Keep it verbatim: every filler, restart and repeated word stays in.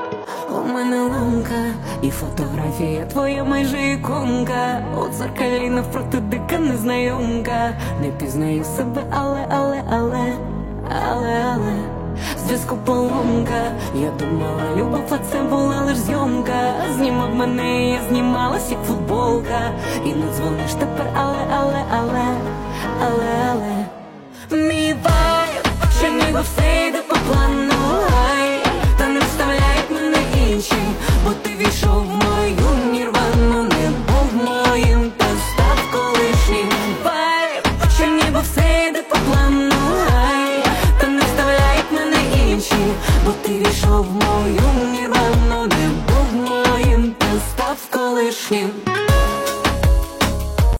У мене ломка, і фотографія твоя майже іконка. У дзеркалі навпроти дика незнайомка. Не пізнаю себе, але, але, але, але, але зв'язку поломка. Я думала, любов, а це була лиш зйомка. Знімав мене, і я знімалась, як футболка. І не дзвониш тепер, але, але, але, але, але мій